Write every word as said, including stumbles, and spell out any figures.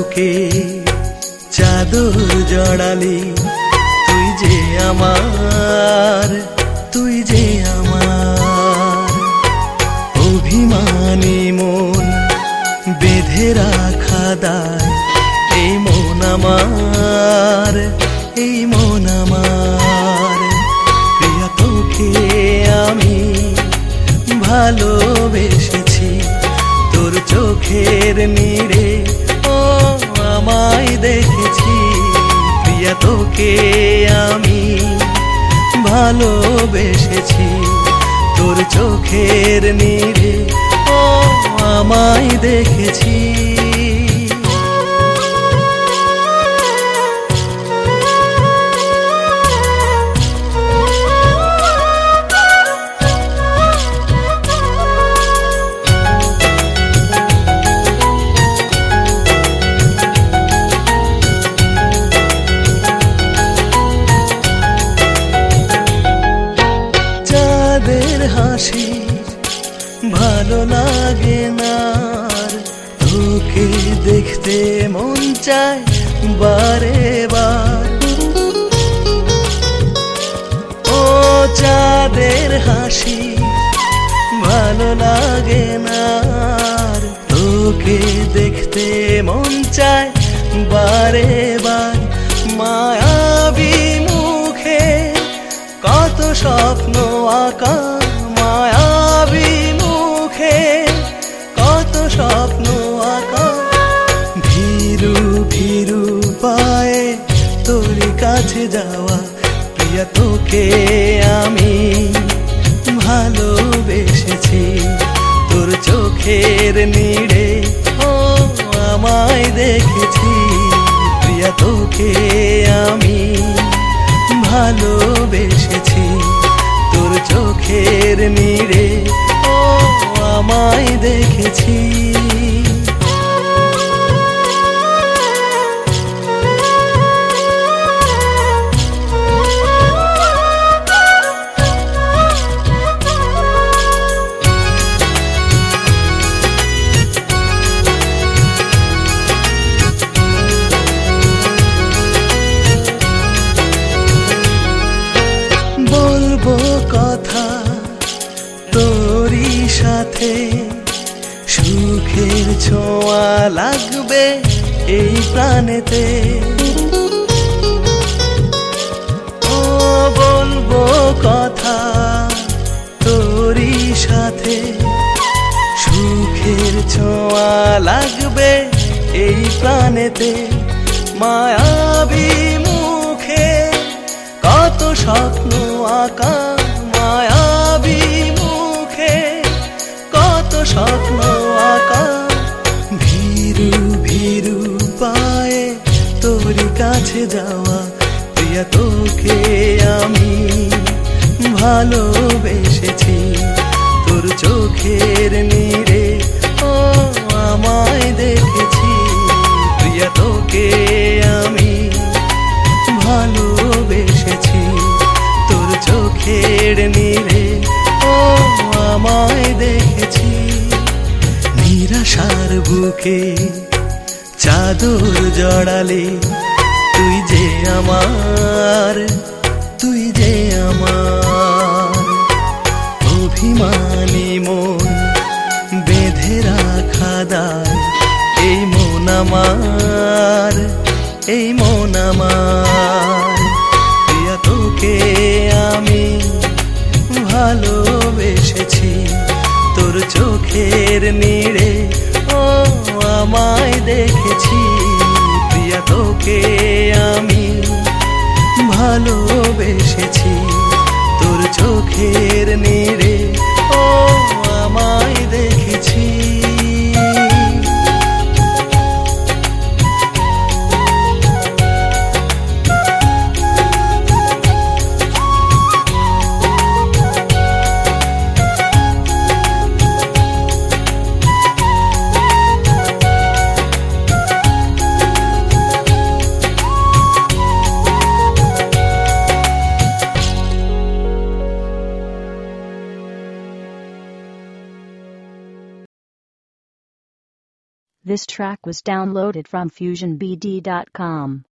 বুকে চাদর জড়ালি তুই যে আমার, তুই যে আমার। অভিমানী মন বেঁধে রাখা দায়, এই মন আমার, এই মন আমার। প্রিয়া তোকে আমি ভালোবেসেছি, তোর চোখের নীড়ে ও আমায় দেখেছি। প্রিয়া তোকে আমি ভালোবেসেছি, তোর চোখের নীড়ে ও আমায় দেখেছি। হাসি ভালো লাগে না, তোকে দেখতে মন চায় বারে বার। ও চাঁদের হাসি ভালো লাগে না, তোকে দেখতে মন চায় বারে বার। মায়াবী মুখে কত স্বপ্ন আঁকা, মায়াবী মুখে কত স্বপ্ন আঁকা। ভীরু ভীরু পায়ে তোর কাছে যাওয়া, প্রিয়া তোকে আমি ভালোবেসেছি, তোর চোখের নীড়ে ও আমায় দেখেছি। প্রিয়া তোকে আমি ভালোবেসেছি, তোর চোখের নীড়ে ও আমায় দেখেছি। বলবো কথা তোরই সাথে, সুখের ছোঁয়া লাগবে এই প্রাণেতে। ও বলবো কথা তোরই সাথে, সুখের ছোঁয়া লাগবে এই প্রাণেতে। মায়াবী মুখে কত স্বপ্ন আঁকা, মায়াবী মুখে কত স্বপ্ন আঁকা। ভীরু ভীরু পায়ে তোর কাছে যাওয়া, প্রিয়া তোকে আমি ভালোবেসেছি, তোর চোখের নীড়ে ও আমায় দেখেছি। প্রিয়া তোকে আমি ভালোবেসেছি, তোর চোখের নীড়ে ও আমায় দেখেছি। নিরাশার বুকে চাদর জড়ালে তুই যে আমার, তুই যে আমার। অভিমানী মন বেঁধে রাখা দায়, এই মন আমার, এই মন আমার। প্রিয়া তোকে আমি ভালোবেসেছি, তোর চোখের নীড়ে ও আমায় দেখেছি। প্রিয়া তোকে আমি ভালোবেসেছি, তোর চোখের নীড়ে ও আমায় দেখেছি। This track was downloaded from fusion b d dot com.